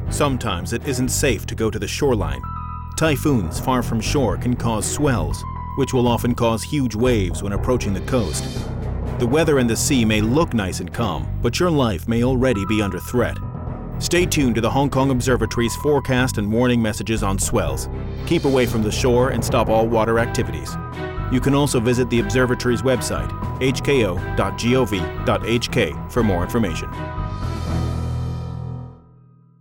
Sometimes it isn't safe to go to the shoreline. Typhoons far from shore can cause swells, which will often cause huge waves when approaching the coast. The weather in the sea may look nice and calm, but your life may already be under threat. Stay tuned to the Hong Kong Observatory's forecast and warning messages on swells. Keep away from the shore and stop all water activities. You can also visit the observatory's website, hko.gov.hk, for more information.